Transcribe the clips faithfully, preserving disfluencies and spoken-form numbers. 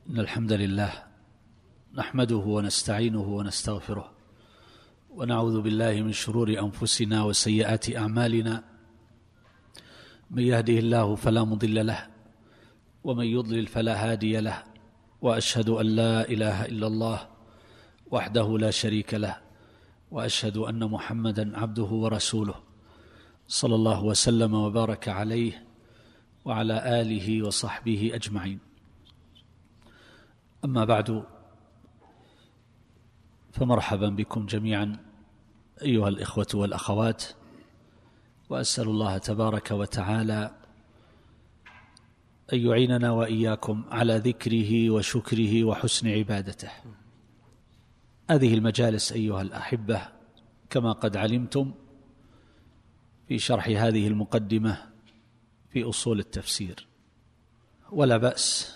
إن الحمد لله نحمده ونستعينه ونستغفره ونعوذ بالله من شرور أنفسنا وسيئات أعمالنا. من يهده الله فلا مضل له ومن يضلل فلا هادي له، وأشهد أن لا إله إلا الله وحده لا شريك له، وأشهد أن محمدا عبده ورسوله صلى الله وسلم وبارك عليه وعلى آله وصحبه أجمعين. أما بعد، فمرحبا بكم جميعا أيها الإخوة والأخوات، وأسأل الله تبارك وتعالى أن يعيننا وإياكم على ذكره وشكره وحسن عبادته. هذه المجالس أيها الأحبة كما قد علمتم في شرح هذه المقدمة في أصول التفسير، ولا بأس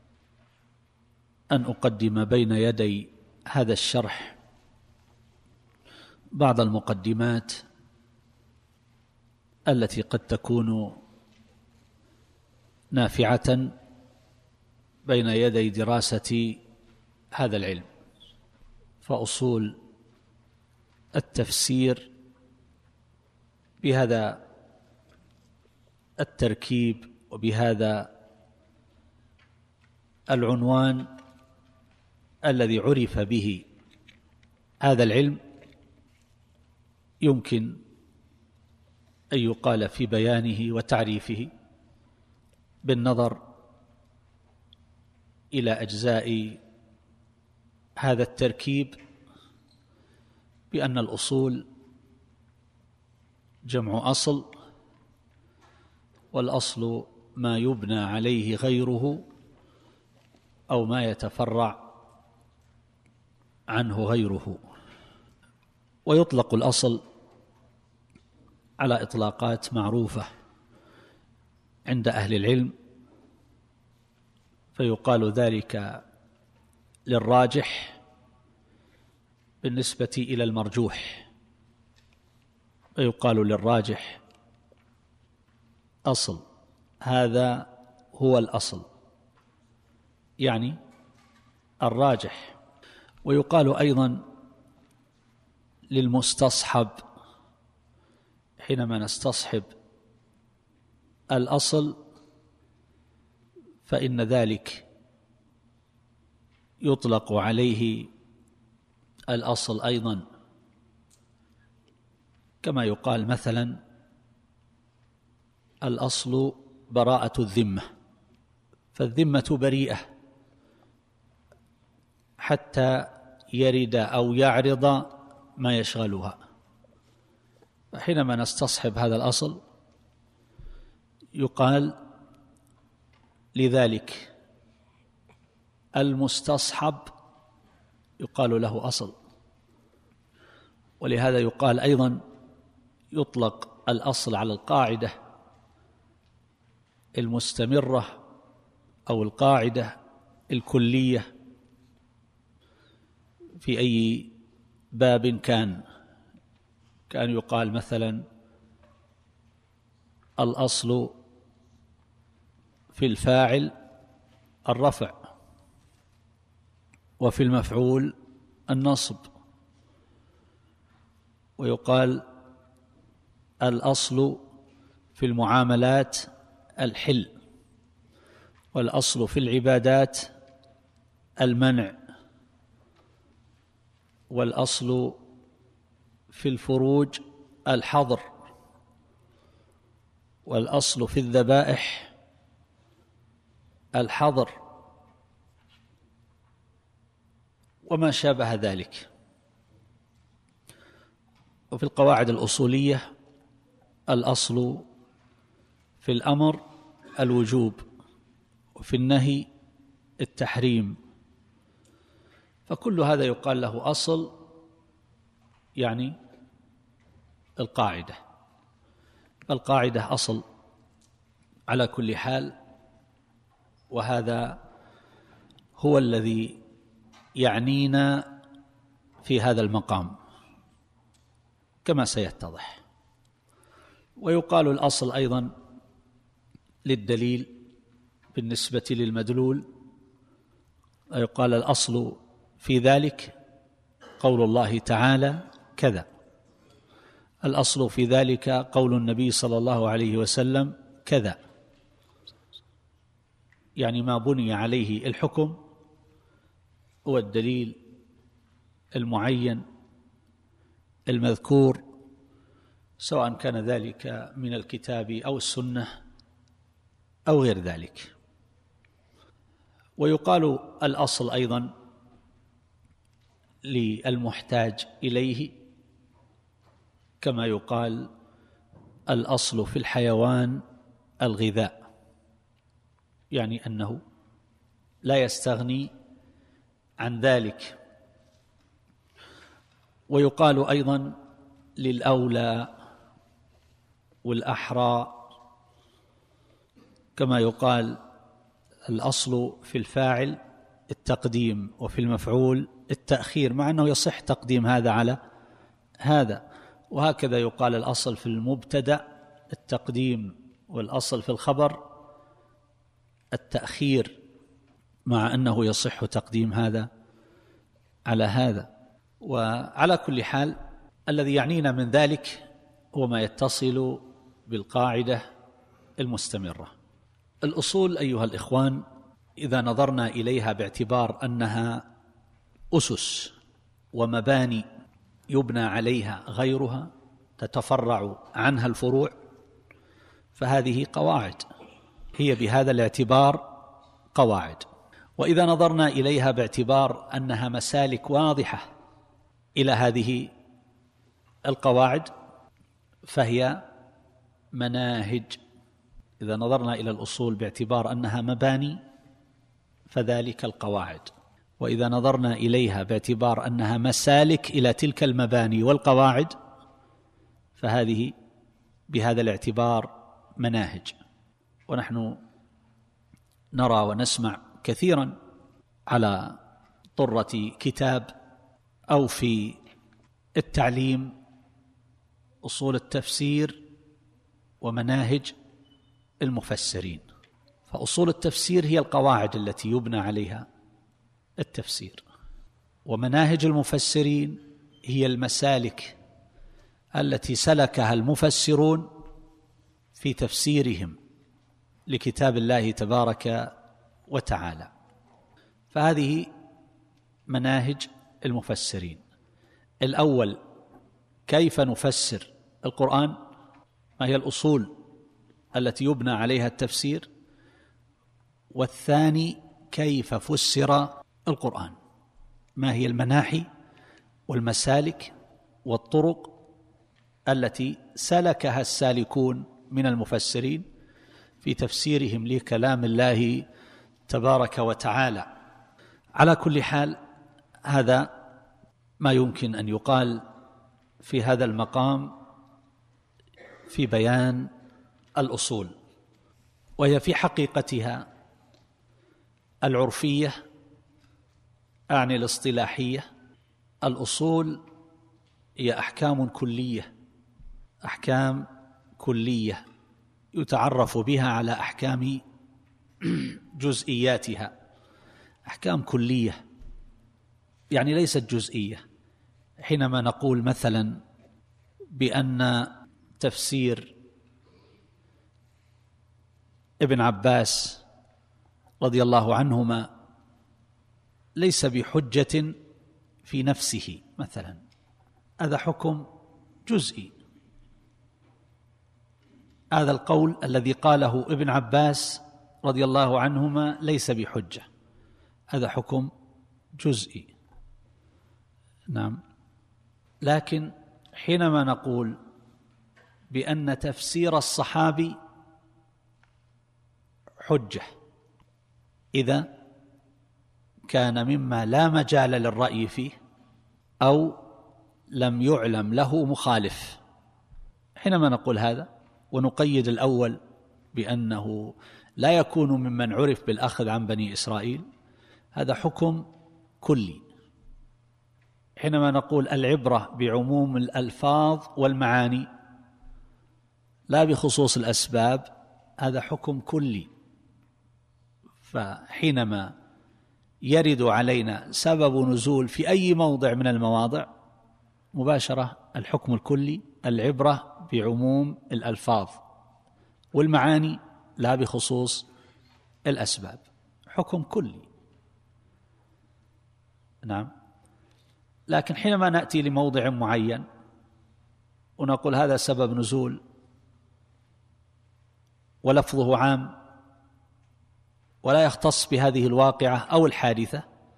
أن أقدم بين يدي هذا الشرح بعض المقدمات التي قد تكون نافعة بين يدي دراسة هذا العلم. فأصول التفسير بهذا التركيب وبهذا العنوان الذي عرف به هذا العلم يمكن أن يقال في بيانه وتعريفه بالنظر إلى أجزاء هذا التركيب بأن الأصول جمع أصل، والأصل ما يبنى عليه غيره أو ما يتفرع عنه غيره. ويطلق الأصل على إطلاقات معروفة عند أهل العلم، فيقال ذلك للراجح بالنسبة إلى المرجوح، فيقال للراجح أصل، هذا هو الأصل، يعني الراجح. ويقال أيضا للمستصحب، حينما نستصحب الأصل فإن ذلك يطلق عليه الأصل أيضا، كما يقال مثلا الأصل براءة الذمة، فالذمة بريئة حتى يرد أو يعرض ما يشغلها. فحينما نستصحب هذا الأصل يقال لذلك المستصحب يقال له أصل. ولهذا يقال أيضا يطلق الأصل على القاعدة المستمرة أو القاعدة الكلية في أي باب كان. كان يقال مثلا الأصل في الفاعل الرفع، وفي المفعول النصب. ويقال الأصل في المعاملات الحل، والأصل في العبادات المنع، والأصل في الفروج الحظر، والأصل في الذبائح الحظر، وما شابه ذلك. وفي القواعد الأصولية الأصل في الأمر الوجوب، وفي النهي التحريم. فكل هذا يقال له أصل، يعني القاعدة. القاعدة أصل على كل حال، وهذا هو الذي يعنينا في هذا المقام كما سيتضح. ويقال الأصل أيضا للدليل بالنسبة للمدلول يقال الأصل في ذلك قول الله تعالى كذا، الأصل في ذلك قول النبي صلى الله عليه وسلم كذا، يعني ما بني عليه الحكم هو الدليل المعين المذكور، سواء كان ذلك من الكتاب أو السنة أو غير ذلك. ويقال الأصل أيضا للمحتاج إليه، كما يقال الأصل في الحيوان الغذاء، يعني أنه لا يستغني عن ذلك. ويقال أيضا للأولى والأحرى، كما يقال الأصل في الفاعل التقديم وفي المفعول التأخير، مع أنه يصح تقديم هذا على هذا. وهكذا يقال الأصل في المبتدأ التقديم والأصل في الخبر التأخير، مع أنه يصح تقديم هذا على هذا. وعلى كل حال الذي يعنينا من ذلك هو ما يتصل بالقاعدة المستمرة. الأصول أيها الإخوان إذا نظرنا إليها باعتبار أنها أسس ومباني يبنى عليها غيرها تتفرع عنها الفروع، فهذه قواعد، هي بهذا الاعتبار قواعد. وإذا نظرنا إليها باعتبار أنها مسالك واضحة إلى هذه القواعد فهي مناهج. إذا نظرنا إلى الأصول باعتبار أنها مباني فذلك القواعد، وإذا نظرنا إليها باعتبار أنها مسالك إلى تلك المباني والقواعد فهذه بهذا الاعتبار مناهج. ونحن نرى ونسمع كثيرا على طرة كتاب أو في التعليم أصول التفسير ومناهج المفسرين. فأصول التفسير هي القواعد التي يبنى عليها التفسير، ومناهج المفسرين هي المسالك التي سلكها المفسرون في تفسيرهم لكتاب الله تبارك وتعالى. فهذه مناهج المفسرين. الأول كيف نفسر القرآن، ما هي الأصول التي يبنى عليها التفسير، والثاني كيف فسر القرآن، ما هي المناحي والمسالك والطرق التي سلكها السالكون من المفسرين في تفسيرهم لكلام الله تبارك وتعالى. على كل حال هذا ما يمكن أن يقال في هذا المقام في بيان الأصول، وهي في حقيقتها العرفية أعني الاصطلاحية. الأصول هي أحكام كلية، أحكام كلية يتعرف بها على أحكام جزئياتها. أحكام كلية يعني ليست جزئية. حينما نقول مثلا بأن تفسير ابن عباس رضي الله عنهما ليس بحجة في نفسه مثلا، هذا حكم جزئي. هذا القول الذي قاله ابن عباس رضي الله عنهما ليس بحجة، هذا حكم جزئي. نعم. لكن حينما نقول بأن تفسير الصحابي حجة إذا كان مما لا مجال للرأي فيه أو لم يعلم له مخالف، حينما نقول هذا ونقيد الأول بأنه لا يكون ممن عرف بالأخذ عن بني إسرائيل، هذا حكم كلي. حينما نقول العبرة بعموم الألفاظ والمعاني لا بخصوص الأسباب، هذا حكم كلي. فحينما يرد علينا سبب نزول في أي موضع من المواضع مباشرة الحكم الكلي، العبرة بعموم الألفاظ والمعاني لا بخصوص الأسباب، حكم كلي. نعم. لكن حينما نأتي لموضع معين ونقول هذا سبب نزول ولفظه عام ولا يختص بهذه الواقعة أو الحادثة،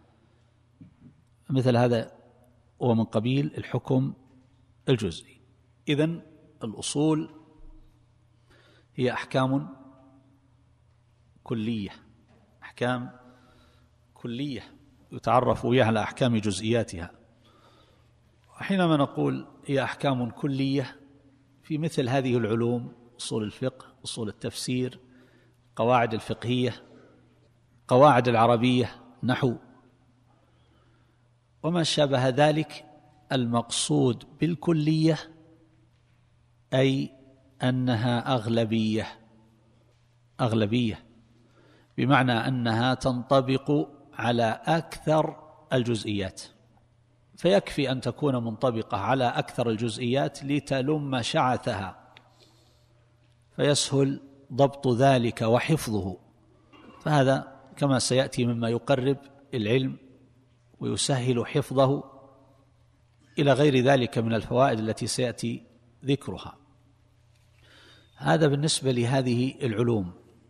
مثل هذا هو من قبيل الحكم الجزئي. إذن الأصول هي أحكام كلية، أحكام كلية يتعرف بها على أحكام جزئياتها. وحينما نقول هي أحكام كلية في مثل هذه العلوم، أصول الفقه، أصول التفسير، قواعد الفقهية، قواعد العربية، نحو وما شابه ذلك، المقصود بالكلية أي أنها أغلبية، أغلبية بمعنى أنها تنطبق على أكثر الجزئيات، فيكفي أن تكون منطبقة على أكثر الجزئيات لتلم شعثها فيسهل ضبط ذلك وحفظه. فهذا كما سيأتي مما يقرب العلم ويسهل حفظه إلى غير ذلك من الفوائد التي سيأتي ذكرها. هذا بالنسبة لهذه العلوم.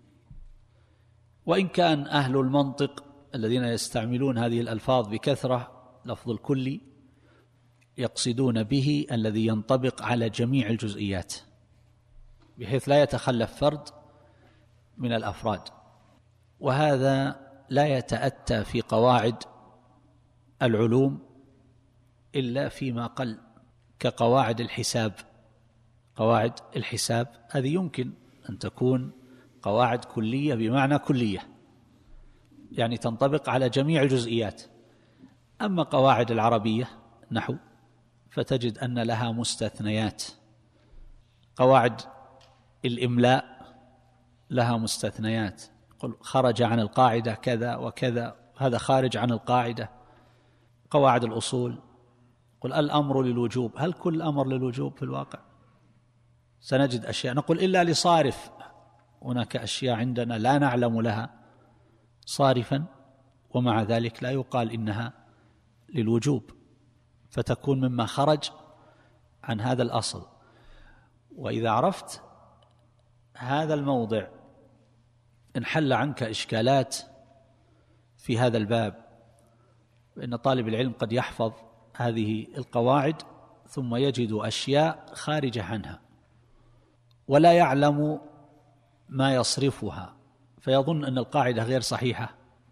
وإن كان أهل المنطق الذين يستعملون هذه الألفاظ بكثرة لفظ الكلي يقصدون به الذي ينطبق على جميع الجزئيات بحيث لا يتخلف فرد من الأفراد، وهذا لا يتأتى في قواعد العلوم إلا فيما قل، كقواعد الحساب. قواعد الحساب هذه يمكن أن تكون قواعد كلية بمعنى كلية، يعني تنطبق على جميع الجزئيات. أما قواعد العربية نحو فتجد أن لها مستثنيات. قواعد الإملاء لها مستثنيات، قل خرج عن القاعدة كذا وكذا، هذا خارج عن القاعدة. قواعد الأصول قل الأمر للوجوب، هل كل أمر للوجوب في الواقع؟ سنجد أشياء نقول إلا لصارف، هناك أشياء عندنا لا نعلم لها صارفا ومع ذلك لا يقال إنها للوجوب، فتكون مما خرج عن هذا الأصل. وإذا عرفت هذا الموضع انحل عنك إشكالات في هذا الباب، فإن طالب العلم قد يحفظ هذه القواعد ثم يجد أشياء خارجة عنها ولا يعلم ما يصرفها، فيظن أن القاعدة غير صحيحة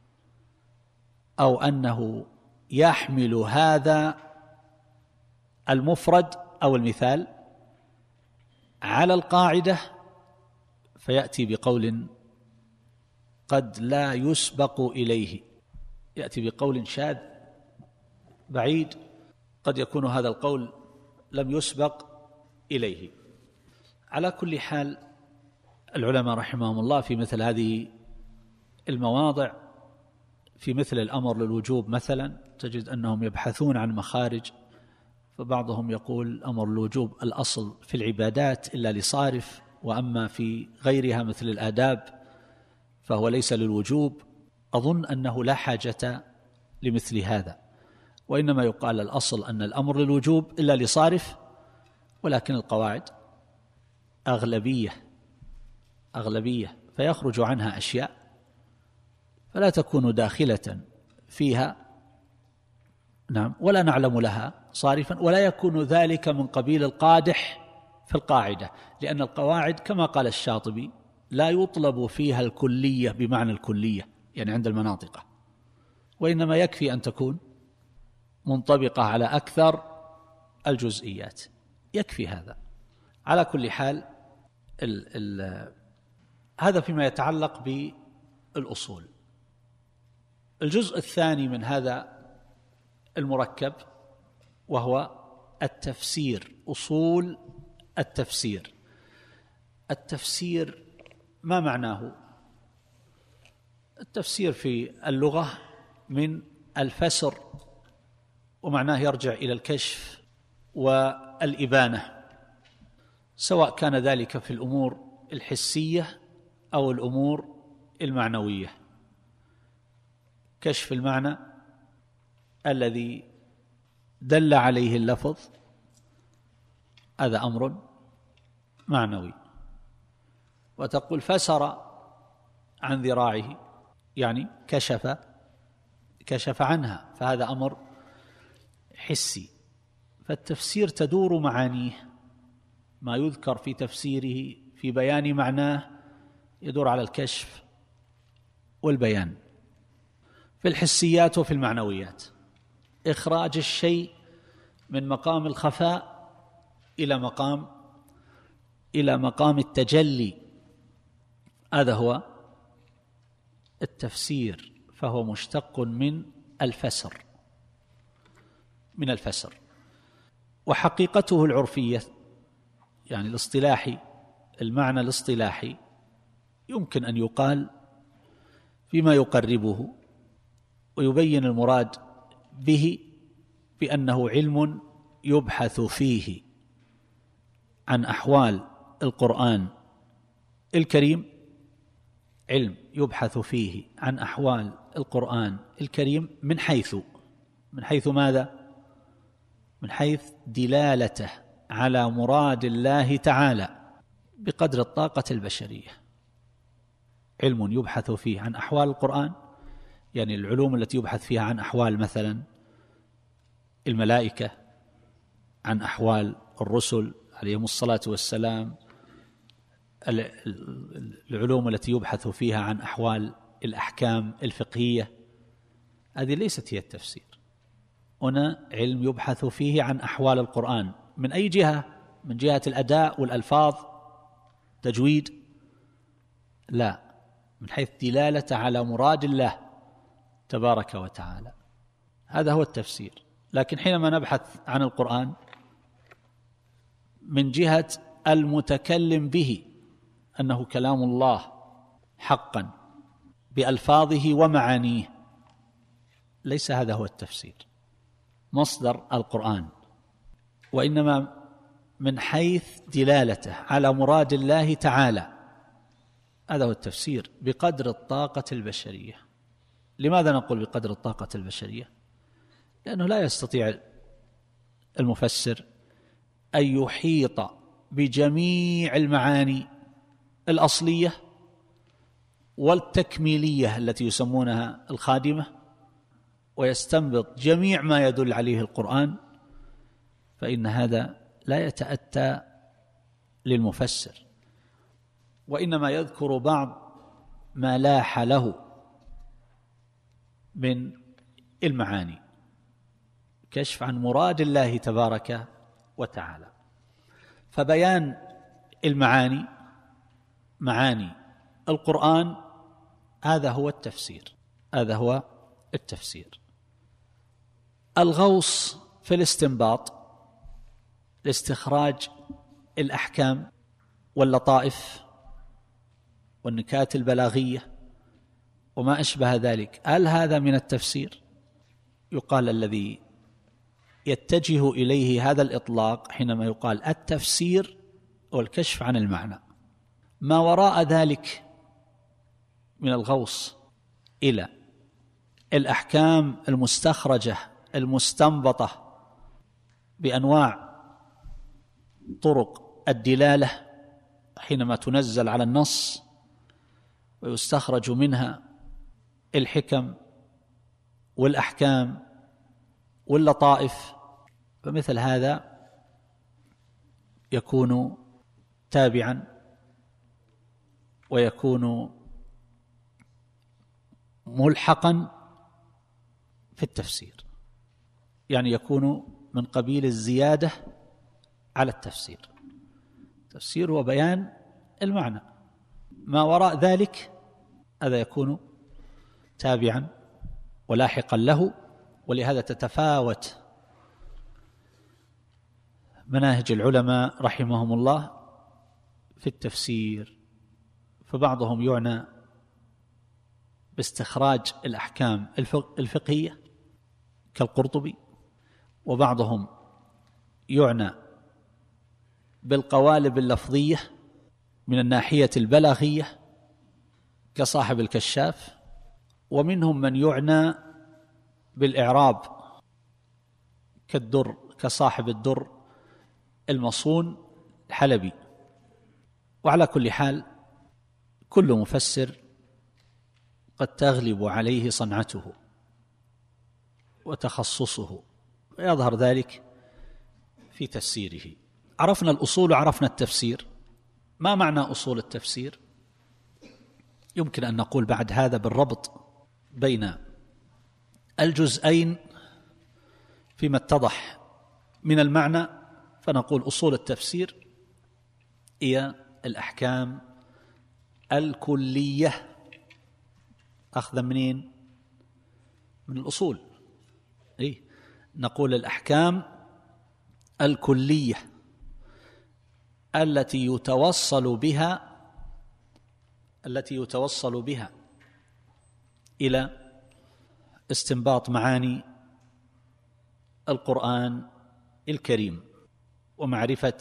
أو أنه يحمل هذا المفرد أو المثال على القاعدة، فيأتي بقول قد لا يسبق إليه، يأتي بقول شاذ بعيد قد يكون هذا القول لم يسبق إليه. على كل حال العلماء رحمهم الله في مثل هذه المواضع، في مثل الأمر للوجوب مثلا، تجد أنهم يبحثون عن مخارج، فبعضهم يقول أمر الوجوب الأصل في العبادات إلا لصارف، وأما في غيرها مثل الآداب فهو ليس للوجوب. أظن أنه لا حاجة لمثل هذا، وإنما يقال الأصل أن الأمر للوجوب إلا لصارف، ولكن القواعد أغلبية أغلبية فيخرج عنها أشياء فلا تكون داخلة فيها، نعم، ولا نعلم لها صارفا، ولا يكون ذلك من قبيل القادح في القاعدة، لأن القواعد كما قال الشاطبي لا يطلب فيها الكلية بمعنى الكلية يعني عند المناطق، وإنما يكفي أن تكون منطبقة على أكثر الجزئيات، يكفي هذا. على كل حال ال ال هذا فيما يتعلق بالأصول. الجزء الثاني من هذا المركب وهو التفسير، أصول التفسير. التفسير ما معناه؟ التفسير في اللغة من الفسر، ومعناه يرجع إلى الكشف والإبانة، سواء كان ذلك في الأمور الحسية أو الأمور المعنوية. كشف المعنى الذي دل عليه اللفظ هذا أمر معنوي. وتقول فسر عن ذراعه يعني كشف كشف عنها، فهذا أمر حسي. فالتفسير تدور معانيه، ما يذكر في تفسيره في بيان معناه يدور على الكشف والبيان في الحسيات وفي المعنويات، إخراج الشيء من مقام الخفاء إلى مقام إلى مقام التجلي، هذا هو التفسير. فهو مشتق من الفسر من الفسر وحقيقته العرفية يعني الاصطلاحي، المعنى الاصطلاحي يمكن أن يقال فيما يقربه ويبين المراد به بأنه علم يبحث فيه عن أحوال القرآن الكريم، علم يبحث فيه عن أحوال القرآن الكريم من حيث من حيث ماذا؟ من حيث دلالته على مراد الله تعالى بقدر الطاقة البشرية. علم يبحث فيه عن أحوال القرآن، يعني العلوم التي يبحث فيها عن أحوال مثلا الملائكة، عن أحوال الرسل عليهم الصلاة والسلام، العلوم التي يبحث فيها عن أحوال الأحكام الفقهية، هذه ليست هي التفسير. هنا علم يبحث فيه عن أحوال القرآن من أي جهة؟ من جهة الأداء والألفاظ تجويد؟ لا، من حيث دلالة على مراد الله تبارك وتعالى، هذا هو التفسير. لكن حينما نبحث عن القرآن من جهة المتكلم به أنه كلام الله حقا بألفاظه ومعانيه، ليس هذا هو التفسير مصدر القرآن، وإنما من حيث دلالته على مراد الله تعالى، هذا هو التفسير بقدر الطاقة البشرية. لماذا نقول بقدر الطاقة البشرية؟ لأنه لا يستطيع المفسر أن يحيط بجميع المعاني الأصلية والتكميلية التي يسمونها الخادمة ويستنبط جميع ما يدل عليه القرآن، فإن هذا لا يتأتى للمفسر، وإنما يذكر بعض ما لاح له من المعاني، كشف عن مراد الله تبارك وتعالى. فبيان المعاني، معاني القرآن، هذا هو التفسير، هذا هو التفسير. الغوص في الاستنباط لاستخراج الأحكام واللطائف والنكات البلاغية وما أشبه ذلك، هل هذا من التفسير؟ يقال الذي يتجه إليه هذا الإطلاق حينما يقال التفسير والكشف عن المعنى، ما وراء ذلك من الغوص إلى الأحكام المستخرجة المستنبطة بأنواع طرق الدلالة حينما تنزل على النص ويستخرج منها الحكم والأحكام واللطائف، فمثل هذا يكون تابعا ويكون ملحقا في التفسير، يعني يكون من قبيل الزيادة على التفسير. التفسير هو بيان المعنى، ما وراء ذلك هذا يكون تابعا ولاحقا له. ولهذا تتفاوت مناهج العلماء رحمهم الله في التفسير، فبعضهم يعنى باستخراج الأحكام الفقهية كالقرطبي، وبعضهم يعنى بالقوالب اللفظية من الناحية البلاغية كصاحب الكشاف، ومنهم من يعنى بالإعراب كالدر كصاحب الدر المصون الحلبي. وعلى كل حال كل مفسر قد تغلب عليه صنعته وتخصصه، ويظهر ذلك في تفسيره. عرفنا الأصول وعرفنا التفسير. ما معنى أصول التفسير؟ يمكن أن نقول بعد هذا بالربط بين الجزئين فيما اتضح من المعنى، فنقول أصول التفسير هي الأحكام الكلية، أخذا منين؟ من الأصول. إيه؟ نقول الأحكام الكلية التي يتوصل بها التي يتوصل بها إلى استنباط معاني القرآن الكريم ومعرفة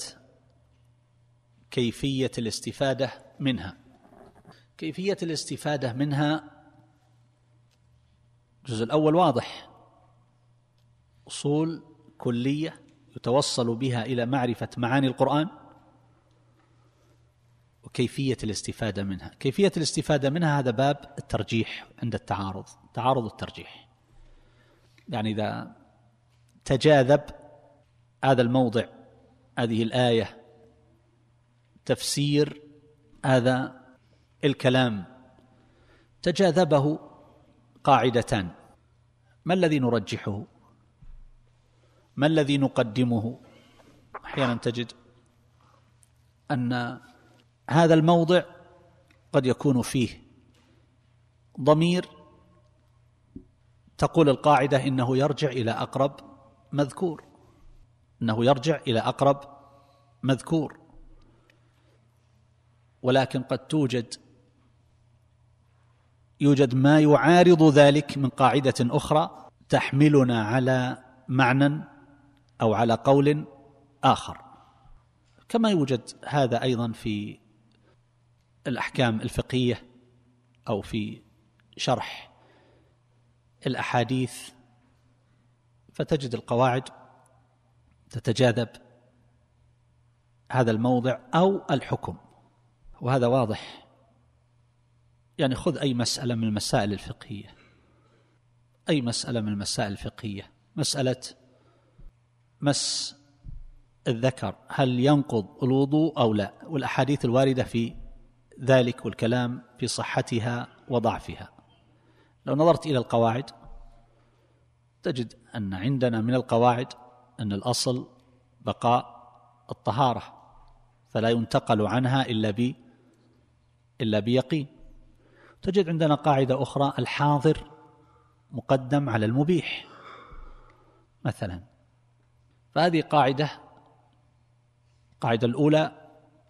كيفية الاستفادة منها. كيفية الاستفادة منها الجزء الأول واضح، أصول كلية يتوصل بها إلى معرفة معاني القرآن وكيفية الاستفادة منها. كيفية الاستفادة منها هذا باب الترجيح عند التعارض، تعارض الترجيح، يعني إذا تجاذب هذا الموضع، هذه الآية، تفسير هذا الكلام، تجاذبه قاعدتان، ما الذي نرجحه؟ ما الذي نقدمه؟ أحيانا تجد أن هذا الموضع قد يكون فيه ضمير تقول القاعدة إنه يرجع إلى أقرب مذكور، إنه يرجع إلى أقرب مذكور، ولكن قد توجد يوجد ما يعارض ذلك من قاعدة أخرى تحملنا على معنى أو على قول آخر، كما يوجد هذا أيضا في الأحكام الفقهية أو في شرح الأحاديث، فتجد القواعد تتجاذب هذا الموضع أو الحكم، وهذا واضح. يعني خذ أي مسألة من المسائل الفقهية، أي مسألة من المسائل الفقهية، مسألة مس الذكر هل ينقض الوضوء أو لا، والأحاديث الواردة في ذلك والكلام في صحتها وضعفها. لو نظرت إلى القواعد تجد أن عندنا من القواعد أن الأصل بقاء الطهارة، فلا ينتقل عنها إلا ب إلا بيقين. تجد عندنا قاعدة أخرى الحاضر مقدم على المبيح مثلا، فهذه قاعدة القاعدة الأولى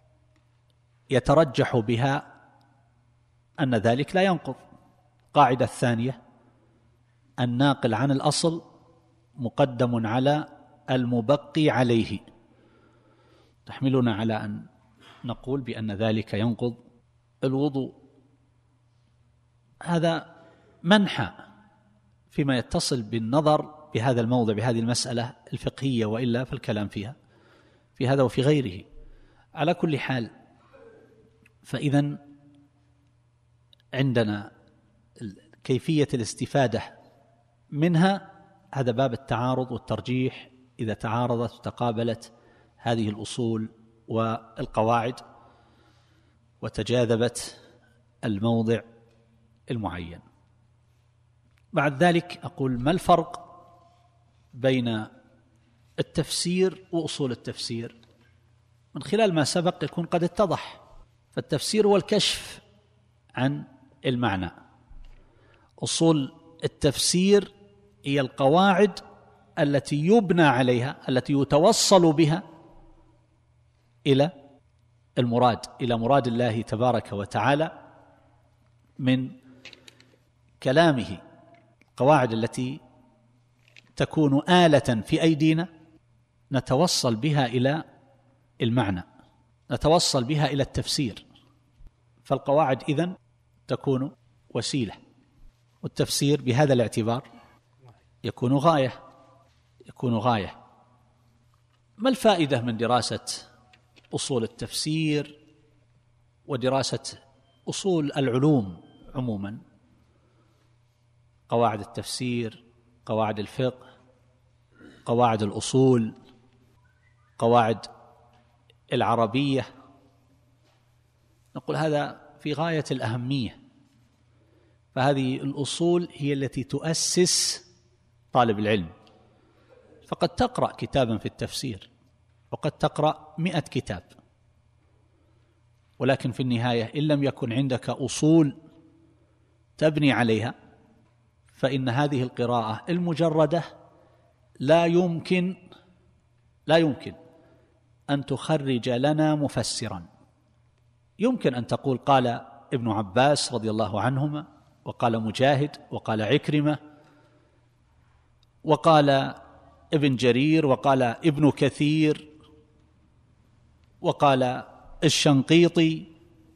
يترجح بها أن ذلك لا ينقض. القاعدة الثانية الناقل عن الأصل مقدم على المبقي عليه، تحملنا على أن نقول بأن ذلك ينقض الوضوء. هذا منحى فيما يتصل بالنظر بهذا الموضع، بهذه المسألة الفقهية، وإلا فالكلام فيها في هذا وفي غيره. على كل حال، فإذا عندنا كيفية الاستفادة منها، هذا باب التعارض والترجيح، إذا تعارضت وتقابلت هذه الأصول والقواعد وتجاذبت الموضع المعين. بعد ذلك أقول ما الفرق بين التفسير وأصول التفسير؟ من خلال ما سبق يكون قد اتضح. فالتفسير هو الكشف عن المعنى، أصول التفسير هي القواعد التي يبنى عليها، التي يتوصل بها إلى المراد، إلى مراد الله تبارك وتعالى من كلامه، القواعد التي تكون آلة في أيدينا نتوصل بها إلى المعنى، نتوصل بها إلى التفسير. فالقواعد إذن تكون وسيلة، والتفسير بهذا الاعتبار يكون غاية يكون غاية. ما الفائدة من دراسة أصول التفسير ودراسة أصول العلوم عموما؟ قواعد التفسير، قواعد الفقه، قواعد الأصول، قواعد العربية، نقول هذا في غاية الأهمية. فهذه الأصول هي التي تؤسس طالب العلم. فقد تقرأ كتابا في التفسير وقد تقرأ مئة كتاب، ولكن في النهاية إن لم يكن عندك أصول تبني عليها فإن هذه القراءة المجردة لا يمكن لا يمكن أن تخرج لنا مفسرا. يمكن أن تقول قال ابن عباس رضي الله عنهما، وقال مجاهد، وقال عكرمة، وقال ابن جرير، وقال ابن كثير، وقال الشنقيطي.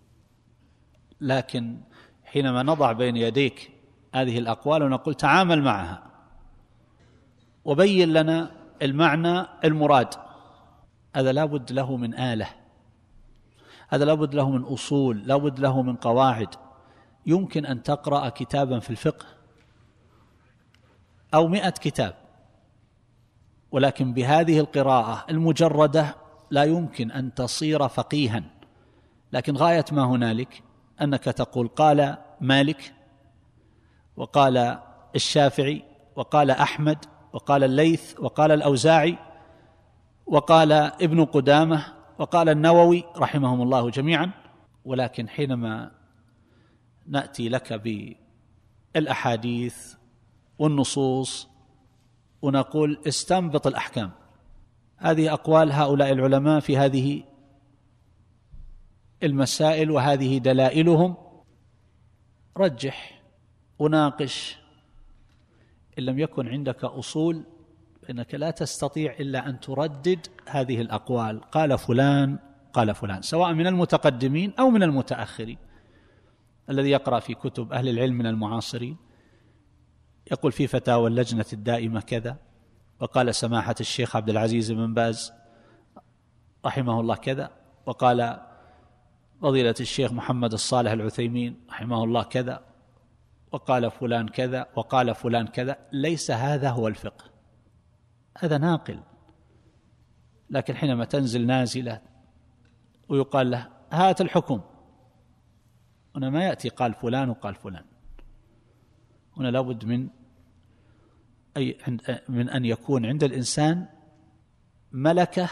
لكن حينما نضع بين يديك هذه الأقوال ونقول تعامل معها وبين لنا المعنى المراد، هذا لابد له من آلة، هذا لابد له من أصول، لابد له من قواعد. يمكن أن تقرأ كتابا في الفقه أو مئة كتاب، ولكن بهذه القراءة المجردة لا يمكن أن تصير فقيها. لكن غاية ما هنالك أنك تقول قال مالك، وقال الشافعي، وقال أحمد، وقال الليث، وقال الأوزاعي، وقال ابن قدامة، وقال النووي رحمهم الله جميعا. ولكن حينما نأتي لك بالأحاديث والنصوص ونقول استنبط الأحكام، هذه أقوال هؤلاء العلماء في هذه المسائل وهذه دلائلهم، رجح وناقش. إن لم يكن عندك أصول فإنك لا تستطيع إلا أن تردد هذه الأقوال، قال فلان قال فلان، سواء من المتقدمين أو من المتأخرين. الذي يقرأ في كتب أهل العلم من المعاصرين يقول في فتاوى اللجنة الدائمة كذا، وقال سماحة الشيخ عبد العزيز بن باز رحمه الله كذا، وقال فضيلة الشيخ محمد الصالح العثيمين رحمه الله كذا، وقال فلان كذا، وقال فلان كذا. ليس هذا هو الفقه، هذا ناقل. لكن حينما تنزل نازلة ويقال له هات الحكم، هنا ما يأتي قال فلان وقال فلان، هنا لابد من أي من أن يكون عند الإنسان ملكة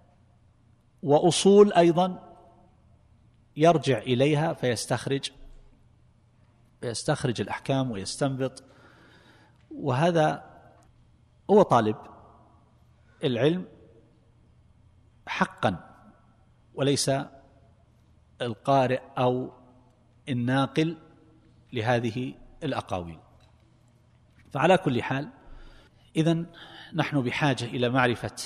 وأصول أيضا يرجع إليها فيستخرج فيستخرج الأحكام ويستنبط. وهذا هو طالب العلم حقا، وليس القارئ أو الناقل لهذه الأقاويل. فعلى كل حال إذن نحن بحاجة إلى معرفة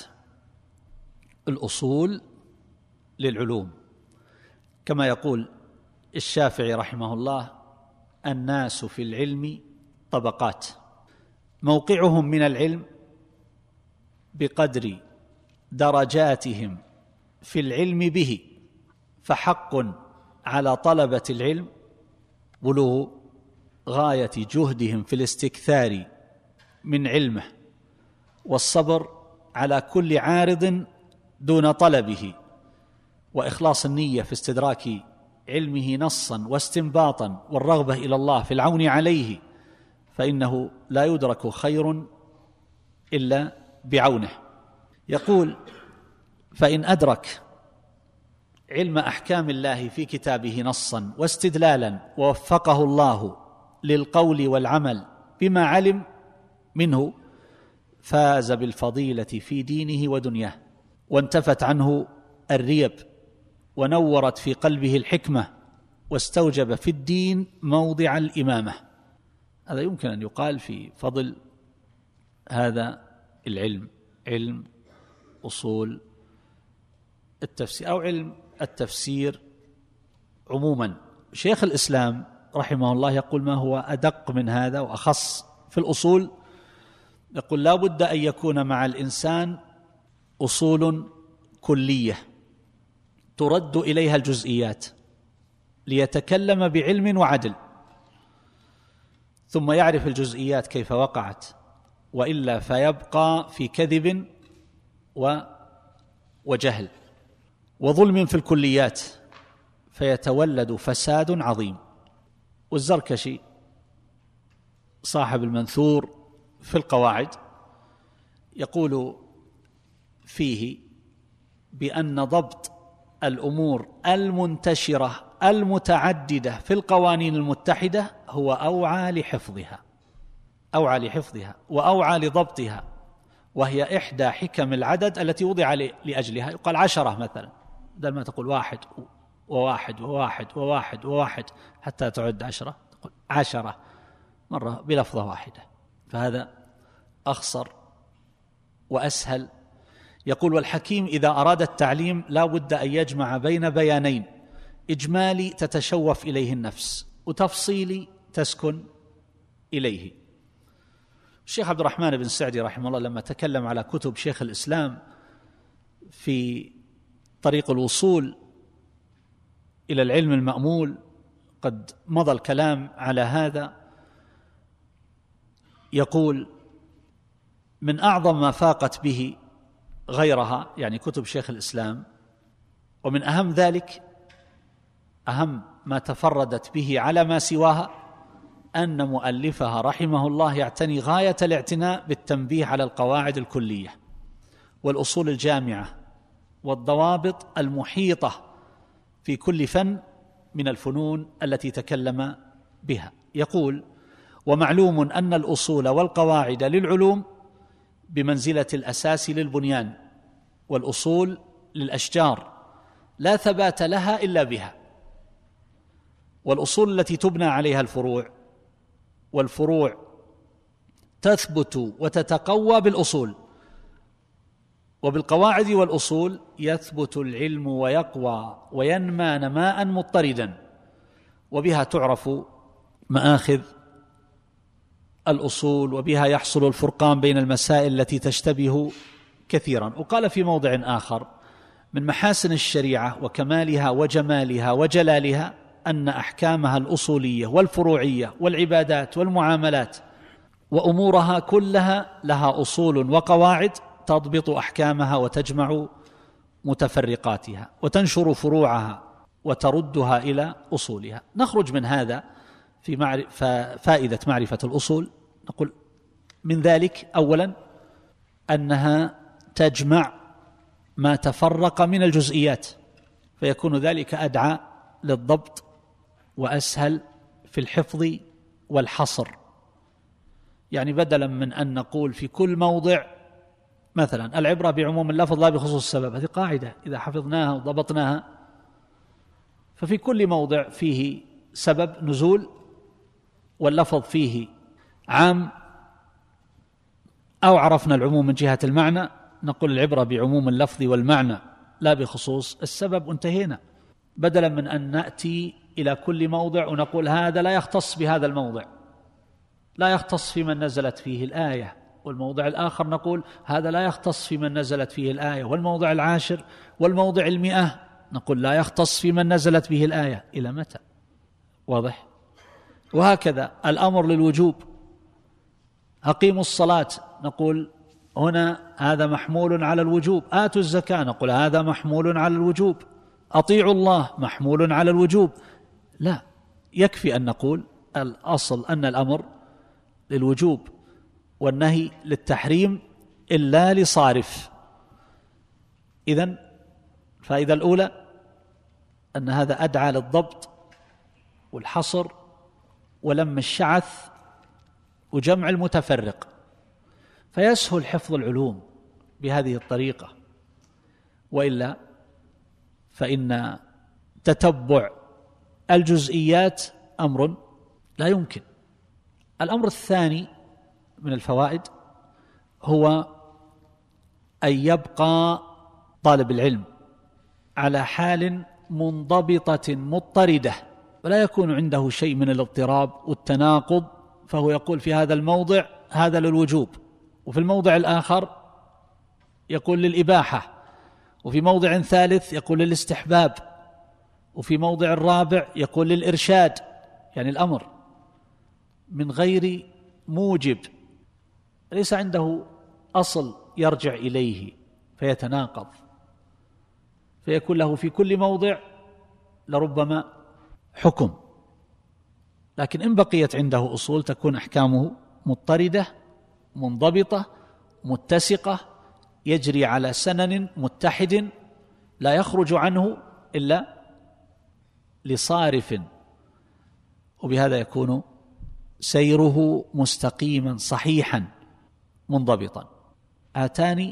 الأصول للعلوم. كما يقول الشافعي رحمه الله: الناس في العلم طبقات، موقعهم من العلم بقدر درجاتهم في العلم به، فحق على طلبة العلم بلوغ غاية جهدهم في الاستكثار من علمه، والصبر على كل عارض دون طلبه، وإخلاص النية في استدراك علمه نصا واستنباطا، والرغبة إلى الله في العون عليه، فإنه لا يدرك خير إلا بعونه. يقول: فإن أدرك علم أحكام الله في كتابه نصا واستدلالا، ووفقه الله للقول والعمل بما علم منه، فاز بالفضيلة في دينه ودنياه، وانتفت عنه الريب، ونورت في قلبه الحكمة، واستوجب في الدين موضع الإمامة. هذا يمكن أن يقال في فضل هذا العلم، علم أصول التفسير أو علم التفسير عموما. شيخ الإسلام رحمه الله يقول ما هو أدق من هذا وأخص في الأصول، يقول لا بد أن يكون مع الإنسان أصول كلية ترد إليها الجزئيات ليتكلم بعلم وعدل، ثم يعرف الجزئيات كيف وقعت، وإلا فيبقى في كذب وجهل وظلم في الكليات، فيتولد فساد عظيم. والزركشي صاحب المنثور في القواعد يقول فيه بأن ضبط الأمور المنتشرة المتعددة في القوانين المتحدة هو أوعى لحفظها أوعى لحفظها وأوعى لضبطها، وهي إحدى حكم العدد التي وضع لأجلها. يقال عشرة مثلا، بدل ما تقول واحد وواحد وواحد وواحد وواحد حتى تعد عشرة، تقول عشرة مرة بلفظة واحدة، فهذا أخصر وأسهل. يقول والحكيم إذا أراد التعليم لا بد أن يجمع بين بيانين، إجمالي تتشوف إليه النفس وتفصيلي تسكن إليه. الشيخ عبد الرحمن بن سعدي رحمه الله لما تكلم على كتب شيخ الإسلام في طريق الوصول إلى العلم المأمول، قد مضى الكلام على هذا، يقول من أعظم ما فاقت به غيرها يعني كتب شيخ الإسلام، ومن أهم ذلك أهم ما تفردت به على ما سواها أن مؤلفها رحمه الله يعتني غاية الاعتناء بالتنبيه على القواعد الكلية والأصول الجامعة والضوابط المحيطة في كل فن من الفنون التي تكلم بها. يقول ومعلوم أن الأصول والقواعد للعلوم بمنزلة الأساس للبنيان، والأصول للأشجار لا ثبات لها إلا بها، والأصول التي تبنى عليها الفروع، والفروع تثبت وتتقوى بالأصول، وبالقواعد والأصول يثبت العلم ويقوى وينمى نماء مضطردا، وبها تعرف مآخذ الأصول، وبها يحصل الفرقان بين المسائل التي تشتبه كثيرا. وقال في موضع آخر من محاسن الشريعة وكمالها وجمالها وجلالها أن أحكامها الأصولية والفروعية والعبادات والمعاملات وأمورها كلها لها أصول وقواعد تضبط أحكامها وتجمع متفرقاتها وتنشر فروعها وتردها إلى أصولها. نخرج من هذا في معرف فائدة معرفة الأصول، نقول من ذلك أولا أنها تجمع ما تفرق من الجزئيات، فيكون ذلك أدعى للضبط وأسهل في الحفظ والحصر. يعني بدلا من أن نقول في كل موضع مثلا العبرة بعموم اللفظ لا بخصوص السبب، هذه قاعدة إذا حفظناها وضبطناها، ففي كل موضع فيه سبب نزول واللفظ فيه عام أو عرفنا العموم من جهة المعنى نقول العبرة بعموم اللفظ والمعنى لا بخصوص السبب، انتهينا. بدلا من أن نأتي إلى كل موضع ونقول هذا لا يختص بهذا الموضع، لا يختص في من نزلت فيه الآية، والموضع الآخر نقول هذا لا يختص في من نزلت فيه الآية، والموضع العاشر والموضع المئة نقول لا يختص في من نزلت به الآية. إلى متى؟ واضح؟ وهكذا الأمر للوجوب، أقيموا الصلاة نقول هنا هذا محمول على الوجوب، آتوا الزكاة نقول هذا محمول على الوجوب، أطيعوا الله محمول على الوجوب. لا، يكفي أن نقول الأصل أن الأمر للوجوب والنهي للتحريم إلا لصارف. إذن الفائدة الأولى أن هذا أدعى للضبط والحصر ولم الشعث وجمع المتفرق، فيسهل حفظ العلوم بهذه الطريقة، وإلا فإن تتبع الجزئيات أمر لا يمكن. الأمر الثاني من الفوائد هو أن يبقى طالب العلم على حال منضبطة مضطردة، ولا يكون عنده شيء من الاضطراب والتناقض، فهو يقول في هذا الموضع هذا للوجوب، وفي الموضع الآخر يقول للإباحة، وفي موضع ثالث يقول للاستحباب، وفي موضع الرابع يقول للإرشاد. يعني الأمر من غير موجب، ليس عنده أصل يرجع إليه فيتناقض، فيكون له في كل موضع لربما حكم. لكن إن بقيت عنده أصول تكون أحكامه مضطردة منضبطة متسقة، يجري على سنن متحد لا يخرج عنه إلا لصارف، وبهذا يكون سيره مستقيما صحيحا منضبطا. هاتان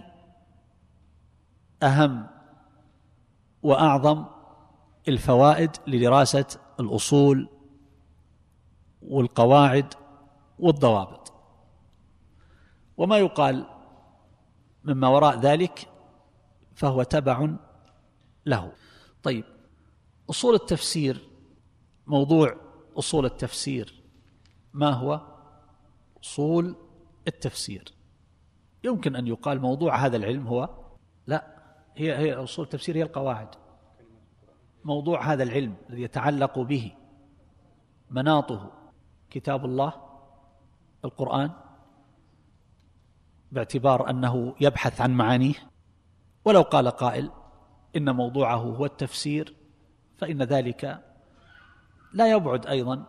أهم وأعظم الفوائد لدراسة الأصول والقواعد والضوابط، وما يقال مما وراء ذلك فهو تبع له. طيب، أصول التفسير، موضوع أصول التفسير ما هو؟ أصول التفسير يمكن أن يقال موضوع هذا العلم هو لا هي هي أصول التفسير هي القواعد. موضوع هذا العلم الذي يتعلق به مناطه كتاب الله القرآن، باعتبار أنه يبحث عن معانيه. ولو قال قائل إن موضوعه هو التفسير فإن ذلك لا يبعد، أيضا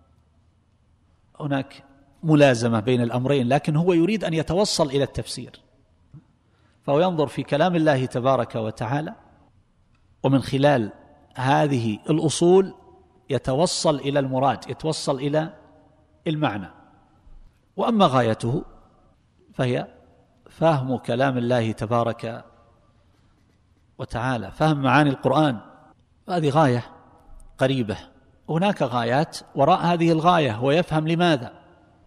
هناك ملازمة بين الأمرين، لكن هو يريد أن يتوصل إلى التفسير، فهو ينظر في كلام الله تبارك وتعالى، ومن خلال هذه الأصول يتوصل إلى المراد، يتوصل إلى المعنى. وأما غايته فهي فهم كلام الله تبارك وتعالى، فهم معاني القرآن، هذه غاية قريبة. هناك غايات وراء هذه الغاية، هو يفهم لماذا،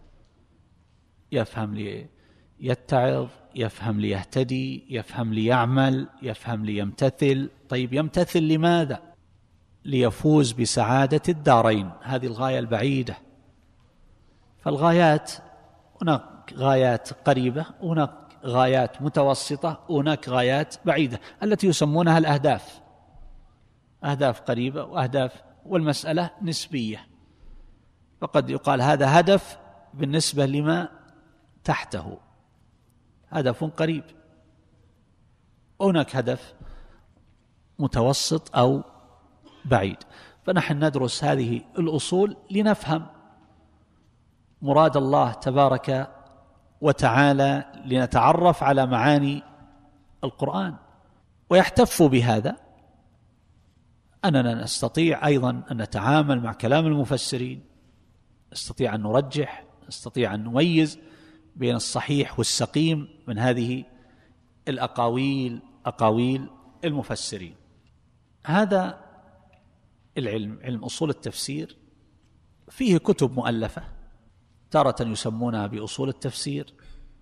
يفهم ليتعظ، يفهم ليهتدي، يفهم ليعمل، يفهم ليمتثل. طيب، يمتثل لماذا؟ ليفوز بسعادة الدارين، هذه الغاية البعيدة. فالغايات هناك غايات قريبة، وهناك غايات متوسطة، وهناك غايات بعيدة التي يسمونها الأهداف، أهداف قريبة وأهداف، والمسألة نسبية، فقد يقال هذا هدف بالنسبة لما تحته، هدف قريب، وهناك هدف متوسط أو بعيد. فنحن ندرس هذه الأصول لنفهم مراد الله تبارك وتعالى، لنتعرف على معاني القرآن. ويحتف بهذا أننا نستطيع أيضا أن نتعامل مع كلام المفسرين، نستطيع أن نرجح، نستطيع أن نميز بين الصحيح والسقيم من هذه الأقاويل، أقاويل المفسرين. هذا العلم، علم أصول التفسير، فيه كتب مؤلفة، تارة يسمونها بأصول التفسير،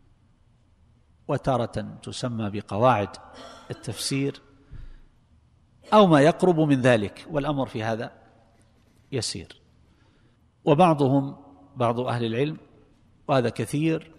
وتارة تسمى بقواعد التفسير، أو ما يقرب من ذلك، والأمر في هذا يسير. وبعضهم، بعض أهل العلم، وهذا كثير،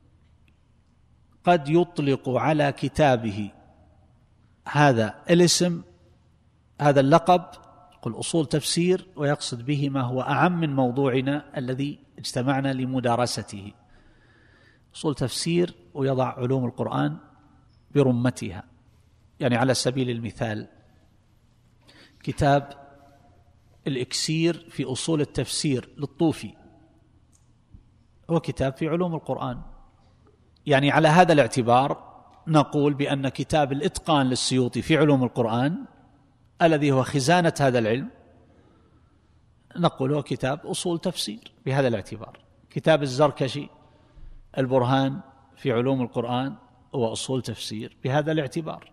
قد يطلق على كتابه هذا الاسم، هذا اللقب، يقول أصول تفسير، ويقصد به ما هو أعم من موضوعنا الذي اجتمعنا لمدارسته، أصول تفسير، ويضع علوم القرآن برمتها. يعني على سبيل المثال كتاب الإكسير في أصول التفسير للطوفي هو كتاب في علوم القرآن. يعني على هذا الاعتبار نقول بأن كتاب الإتقان للسيوطي في علوم القرآن الذي هو خزانة هذا العلم نقول هو كتاب أصول تفسير بهذا الاعتبار. كتاب الزركشي البرهان في علوم القرآن هو أصول تفسير بهذا الاعتبار.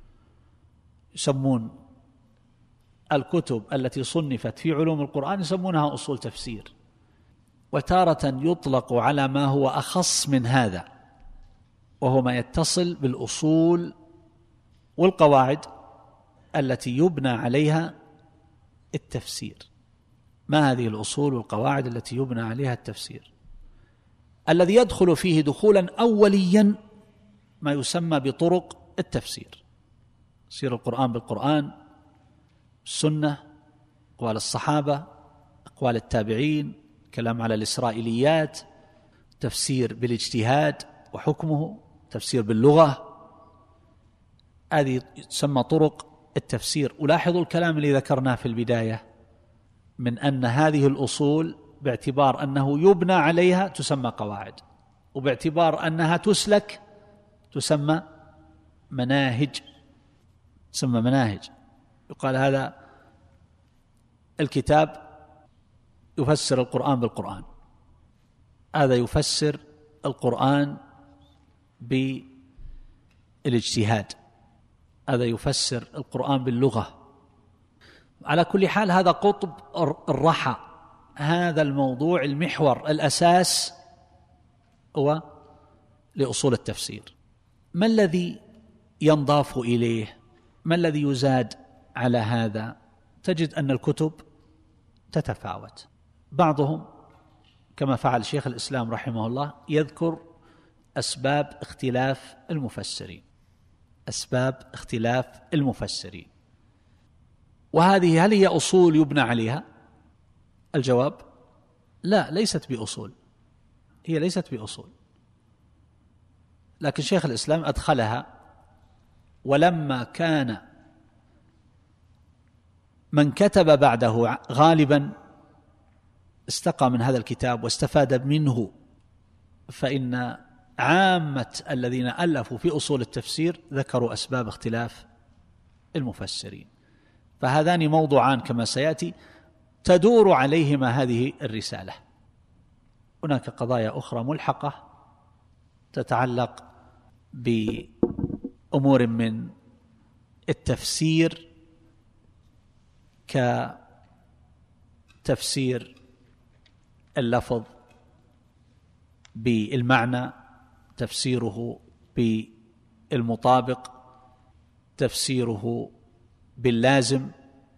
يسمون الكتب التي صنفت في علوم القرآن يسمونها أصول تفسير. وتارة يطلق على ما هو أخص من هذا، وهو ما يتصل بالأصول والقواعد التي يبنى عليها التفسير. ما هذه الأصول والقواعد التي يبنى عليها التفسير؟ الذي يدخل فيه دخولا أوليا ما يسمى بطرق التفسير، تفسير القرآن بالقرآن، السنة، أقوال الصحابة، أقوال التابعين، كلام على الإسرائيليات، تفسير بالاجتهاد وحكمه، تفسير باللغة، هذه تسمى طرق التفسير. ولاحظوا الكلام اللي ذكرناه في البداية من أن هذه الأصول باعتبار أنه يبنى عليها تسمى قواعد، وباعتبار أنها تسلك تسمى مناهج، تسمى مناهج. يقال هذا الكتاب يفسر القرآن بالقرآن، هذا يفسر القرآن بالاجتهاد، هذا يفسر القرآن باللغة. على كل حال هذا قطب الرحى، هذا الموضوع المحور الأساس هو لأصول التفسير. ما الذي ينضاف إليه؟ ما الذي يزاد على هذا؟ تجد أن الكتب تتفاوت، بعضهم كما فعل شيخ الإسلام رحمه الله يذكر أسباب اختلاف المفسرين، أسباب اختلاف المفسرين، وهذه هل هي أصول يبنى عليها؟ الجواب لا، ليست بأصول، هي ليست بأصول، لكن شيخ الإسلام أدخلها. ولما كان من كتب بعده غالبا استقى من هذا الكتاب واستفاد منه، فإن عامة الذين ألفوا في أصول التفسير ذكروا أسباب اختلاف المفسرين، فهذان موضوعان كما سيأتي تدور عليهما هذه الرسالة. هناك قضايا أخرى ملحقة تتعلق بأمور من التفسير كتفسير اللفظ بالمعنى، تفسيره بالمطابق، تفسيره باللازم،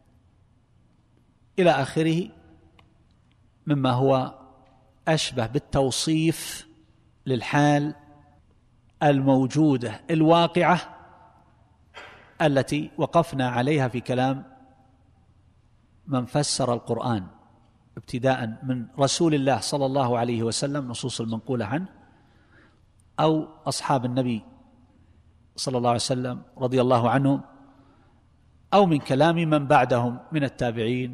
إلى آخره مما هو أشبه بالتوصيف للحال الموجودة الواقعة التي وقفنا عليها في كلام من فسر القرآن ابتداء من رسول الله صلى الله عليه وسلم، نصوص المنقولة عنه، أو أصحاب النبي صلى الله عليه وسلم رضي الله عنهم، أو من كلام من بعدهم من التابعين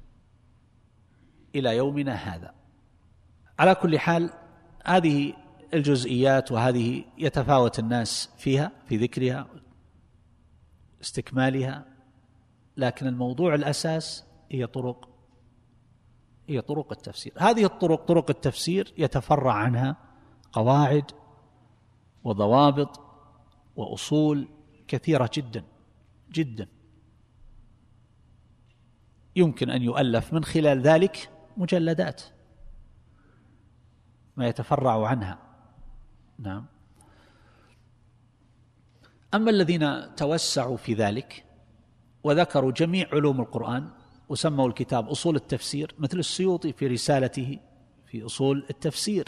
إلى يومنا هذا. على كل حال هذه الجزئيات وهذه يتفاوت الناس فيها في ذكرها استكمالها، لكن الموضوع الأساس هي طرق هي طرق التفسير. هذه الطرق طرق التفسير يتفرع عنها قواعد وضوابط وأصول كثيرة جدا جدا، يمكن أن يؤلف من خلال ذلك مجلدات ما يتفرع عنها. نعم. أما الذين توسعوا في ذلك وذكروا جميع علوم القرآن وسموا الكتاب أصول التفسير، مثل السيوطي في رسالته في أصول التفسير،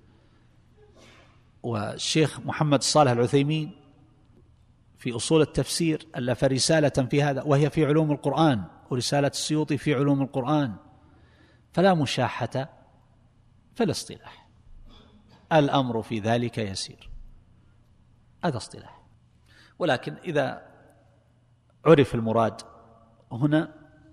والشيخ محمد صالح العثيمين في أصول التفسير ألف رسالة في هذا وهي في علوم القرآن، ورسالة السيوطي في علوم القرآن. فلا مشاحة في الاصطلاح، الأمر في ذلك يسير، هذا اصطلاح. ولكن إذا عرف المراد هنا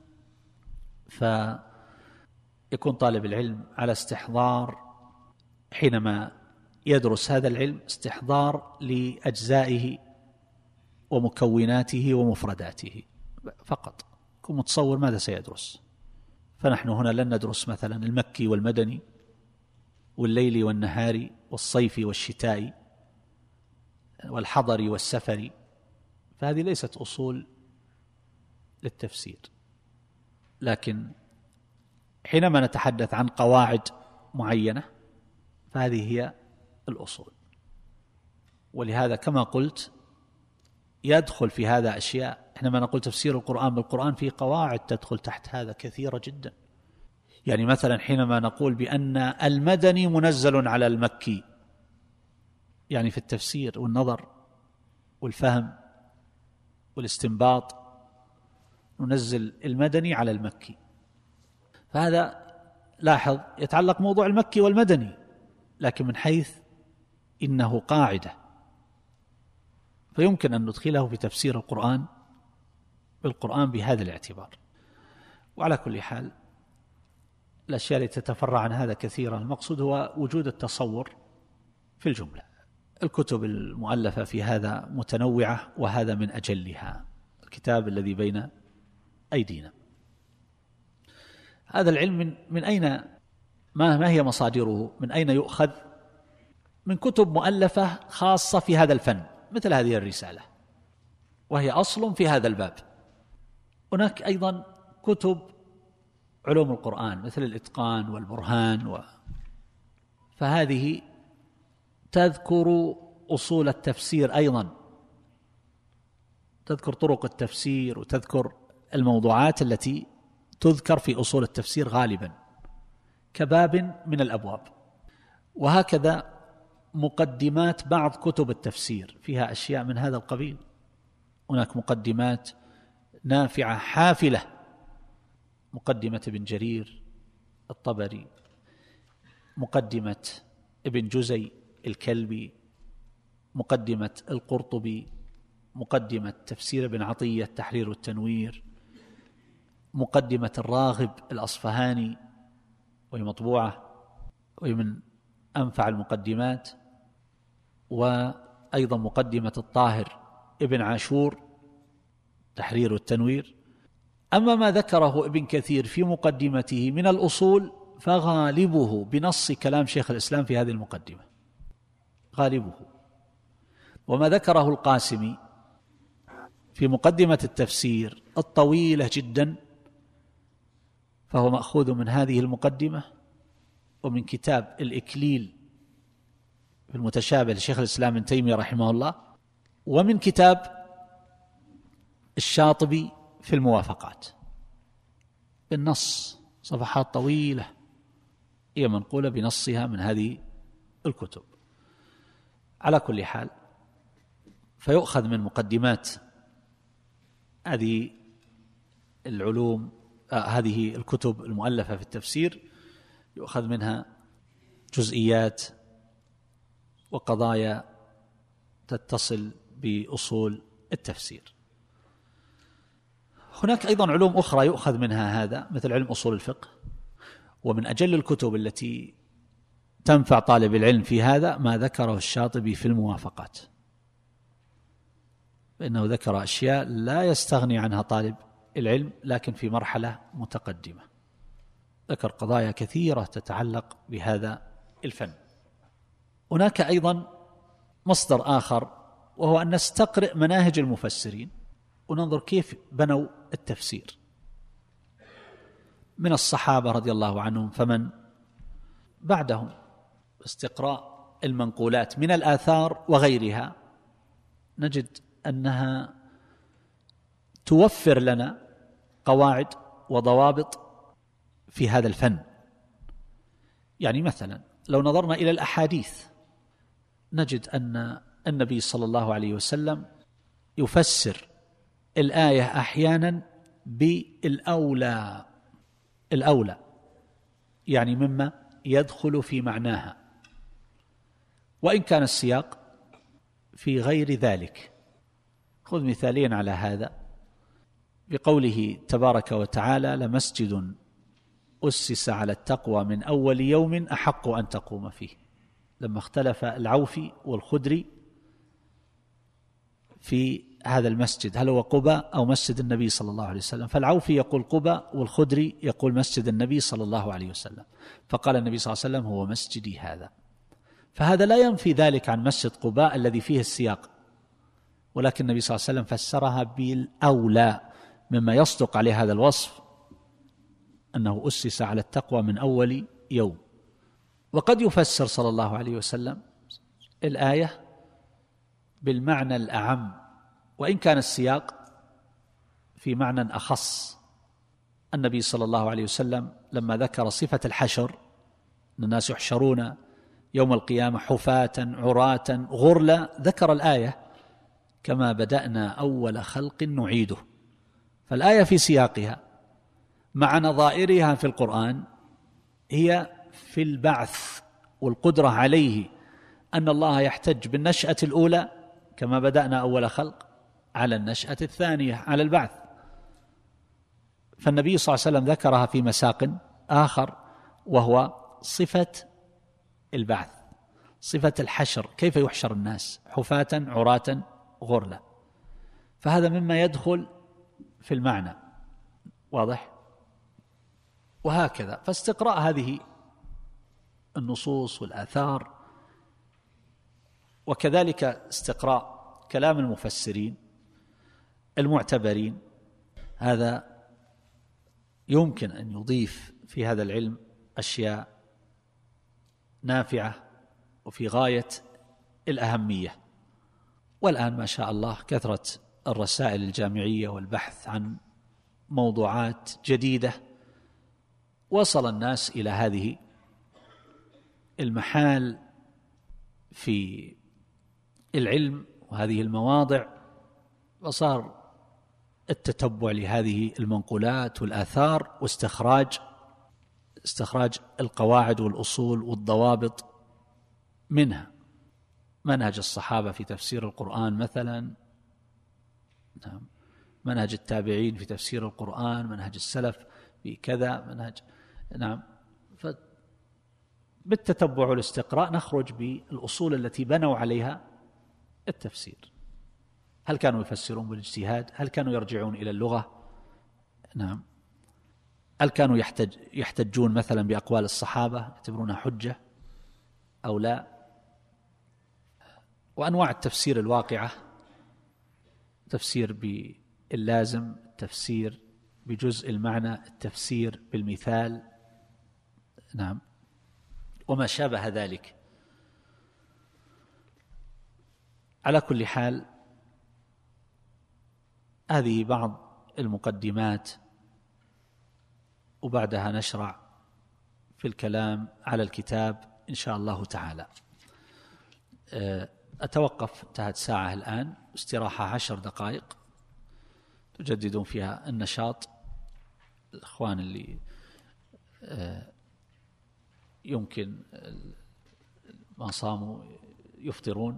فيكون طالب العلم على استحضار حينما يدرس هذا العلم، استحضار لأجزائه ومكوناته ومفرداته فقط، يكون متصور ماذا سيدرس. فنحن هنا لن ندرس مثلا المكي والمدني والليل والنهار والصيف والشتاء والحضر والسفر، فهذه ليست أصول للتفسير. لكن حينما نتحدث عن قواعد معينة، فهذه هي الأصول. ولهذا كما قلت يدخل في هذا أشياء، حينما نقول تفسير القرآن بالقرآن في قواعد تدخل تحت هذا كثيرة جدا. يعني مثلا حينما نقول بأن المدني منزل على المكي، يعني في التفسير والنظر والفهم والاستنباط ننزل المدني على المكي، فهذا لاحظ يتعلق موضوع المكي والمدني، لكن من حيث إنه قاعدة، فيمكن أن ندخله في تفسير القرآن بالقرآن بهذا الاعتبار. وعلى كل حال الأشياء التي تتفرع عن هذا كثيرا، المقصود هو وجود التصور في الجملة. الكتب المؤلفة في هذا متنوعة، وهذا من أجلها الكتاب الذي بين أيدينا. هذا العلم من, من أين ما, ما هي مصادره؟ من أين يؤخذ؟ من كتب مؤلفة خاصة في هذا الفن، مثل هذه الرسالة، وهي أصل في هذا الباب. هناك أيضا كتب علوم القرآن مثل الإتقان والبرهان و... فهذه تذكر أصول التفسير أيضا، تذكر طرق التفسير وتذكر الموضوعات التي تذكر في أصول التفسير غالبا كباب من الأبواب. وهكذا مقدمات بعض كتب التفسير فيها أشياء من هذا القبيل. هناك مقدمات نافعة حافلة، مقدمة ابن جرير الطبري، مقدمة ابن جزي الكلبي، مقدمة القرطبي، مقدمة تفسير ابن عطية التحرير والتنوير، مقدمة الراغب الأصفهاني وهي مطبوعة وهي من أنفع المقدمات، وأيضا مقدمة الطاهر ابن عاشور تحرير والتنوير. أما ما ذكره ابن كثير في مقدمته من الأصول فغالبه بنص كلام شيخ الإسلام في هذه المقدمة غالبه، وما ذكره القاسمي في مقدمة التفسير الطويلة جدا فهو مأخوذ من هذه المقدمة ومن كتاب الإكليل في المتشابه لشيخ الإسلام ابن تيمية رحمه الله، ومن كتاب الشاطبي في الموافقات بالنص، صفحات طويلة هي منقولة بنصها من هذه الكتب. على كل حال فيؤخذ من مقدمات هذه العلوم آه هذه الكتب المؤلفة في التفسير، يؤخذ منها جزئيات وقضايا تتصل بأصول التفسير. هناك أيضا علوم أخرى يؤخذ منها هذا، مثل علم أصول الفقه. ومن أجل الكتب التي تنفع طالب العلم في هذا ما ذكره الشاطبي في الموافقات، فإنه ذكر أشياء لا يستغني عنها طالب العلم لكن في مرحلة متقدمة، ذكر قضايا كثيرة تتعلق بهذا الفن. هناك أيضا مصدر آخر وهو أن نستقرئ مناهج المفسرين وننظر كيف بنوا التفسير من الصحابة رضي الله عنهم فمن بعدهم، استقراء المنقولات من الآثار وغيرها نجد أنها توفر لنا قواعد وضوابط في هذا الفن. يعني مثلا لو نظرنا إلى الأحاديث نجد أن النبي صلى الله عليه وسلم يفسر الآية أحيانا بالأولى، الأولى يعني مما يدخل في معناها، وإن كان السياق في غير ذلك. خذ مثالين على هذا بقوله تبارك وتعالى: لمسجد أسس على التقوى من أول يوم أحق أن تقوم فيه، لما اختلف العوفي والخدري في هذا المسجد هل هو قباء أو مسجد النبي صلى الله عليه وسلم، فالعوفي يقول قباء والخدري يقول مسجد النبي صلى الله عليه وسلم، فقال النبي صلى الله عليه وسلم هو مسجدي هذا. فهذا لا ينفي ذلك عن مسجد قباء الذي فيه السياق، ولكن النبي صلى الله عليه وسلم فسرها بالأولى مما يصدق عليه هذا الوصف أنه أسس على التقوى من أول يوم. وقد يفسر صلى الله عليه وسلم الآية بالمعنى الأعم، وإن كان السياق في معنى أخص. النبي صلى الله عليه وسلم لما ذكر صفة الحشر، أن الناس يحشرون يوم القيامة حفاة عراة غرلا، ذكر الآية كما بدأنا أول خلق نعيده. فالآية في سياقها مع نظائرها في القرآن هي في البعث والقدرة عليه، أن الله يحتج بالنشأة الأولى كما بدأنا أول خلق على النشأة الثانية على البعث. فالنبي صلى الله عليه وسلم ذكرها في مساق آخر، وهو صفة البعث، صفة الحشر، كيف يحشر الناس حفاة عراة غرلا. فهذا مما يدخل في المعنى، واضح؟ وهكذا فاستقراء هذه النصوص والآثار، وكذلك استقراء كلام المفسرين المعتبرين، هذا يمكن أن يضيف في هذا العلم أشياء نافعة وفي غاية الأهمية. والآن ما شاء الله كثرة الرسائل الجامعية والبحث عن موضوعات جديدة، وصل الناس إلى هذه المحال في العلم وهذه المواضع، وصار التتبع لهذه المنقولات والآثار واستخراج استخراج القواعد والأصول والضوابط منها. منهج الصحابة في تفسير القرآن مثلا، نعم، منهج التابعين في تفسير القرآن، منهج السلف في كذا، منهج نعم. بالتتبع والاستقراء نخرج بالأصول التي بنوا عليها التفسير. هل كانوا يفسرون بالاجتهاد؟ هل كانوا يرجعون إلى اللغة؟ نعم. هل كانوا يحتج يحتجون مثلا بأقوال الصحابة يعتبرونها حجة أو لا؟ وأنواع التفسير الواقعة، تفسير باللازم، التفسير بجزء المعنى، التفسير بالمثال، نعم، وما شابه ذلك. على كل حال هذه بعض المقدمات، وبعدها نشرع في الكلام على الكتاب إن شاء الله تعالى. أتوقف، انتهت ساعة الآن، استراحة عشر دقائق تجددون فيها النشاط. الإخوان اللي يمكن ما صاموا يفطرون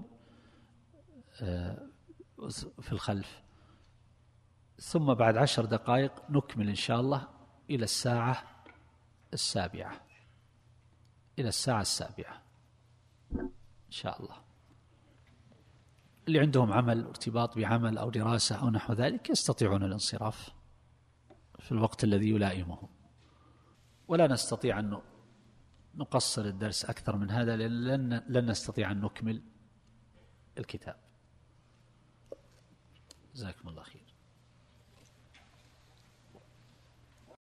في الخلف، ثم بعد عشر دقائق نكمل إن شاء الله إلى الساعة السابعة إلى الساعة السابعة إن شاء الله. اللي عندهم عمل، ارتباط بعمل أو دراسة أو نحو ذلك، يستطيعون الانصراف في الوقت الذي يلائمهم. ولا نستطيع أن نقصر الدرس أكثر من هذا، لأن لن نستطيع أن نكمل الكتاب. جزاكم الله خير.